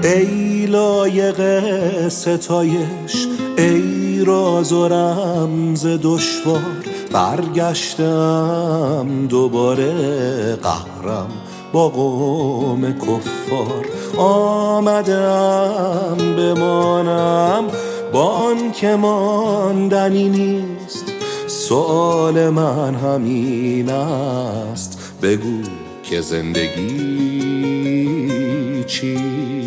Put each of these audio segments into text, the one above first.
ای لایق ستایش، ای راز و رمز دشوار، برگشتم دوباره قهرم با قوم کفار. آمدم بمانم با آن که ماندنی نیست، سؤال من همین است، بگو که زندگی چیست؟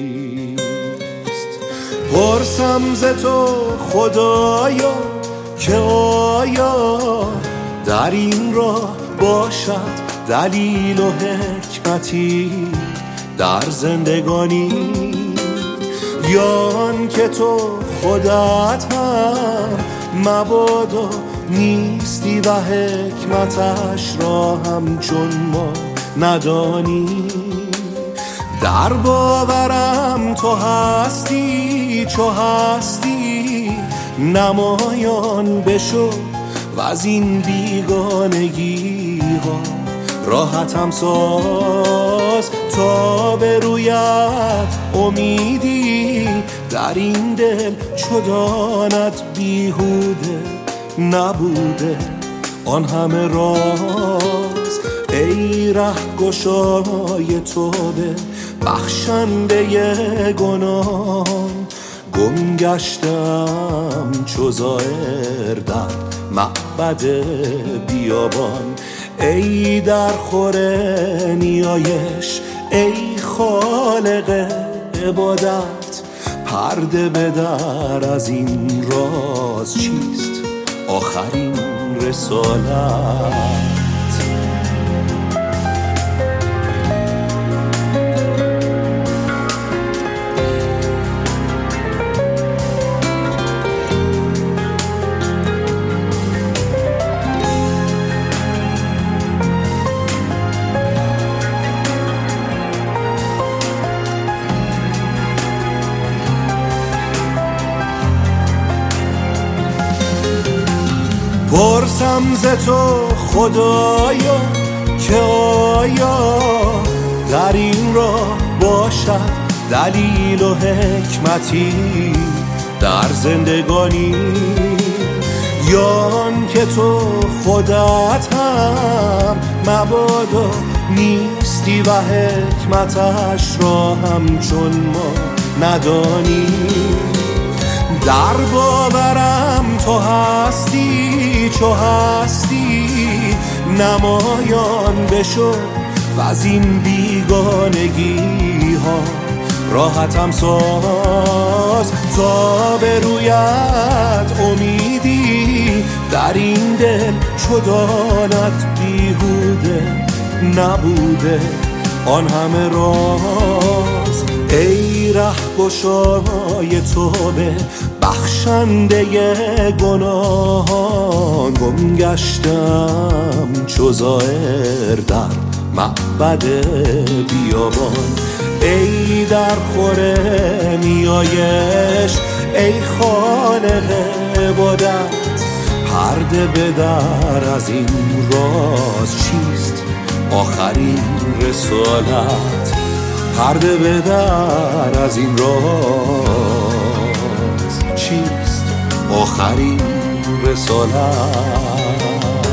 پرسم ز تو خدایا که آیا در این راه باشد دلیل و حکمتی در زندگانی، یا آن که تو خودت هم مبادا نیستی و حکمتش را همچون ما ندانی. در باورم تو هستی، چو هستی نمایان بشو و از این بیگانگی ها راحتم ساز، تا به رویت امیدی در این دل چو داند بیهوده نبوده آن همه راز. ای رهگشای توبه بخشنده گناهان، گم گشتم چو زائر در معبد بیابان. ای در خور نیایش، ای خالق عبادت، پرده بدر از این راز چیست آخرین رسالت؟ پرسم ز تو خدایا که آیا در این راه باشد دلیل و حکمتی در زندگانی، یا آن که تو خودت هم مبادا نیستی و حکمتش را همچون ما ندانی. در باورم تو هستی، چو هستی نمایان بشو و از این بیگانگی ها راحتم ساز، تا به رویت امیدی در این دل چو داند بیهوده نبوده آن همه راز. ای رهگشای توبه بخشنده گناهان، گم گشتم چو زائر در معبد بیابان. ای در خور نیایش، ای خالق عبادت، پرده بدر از این راز چیست آخرین رسالت؟ پرده بدر از این راز چیست آخرین رسالت؟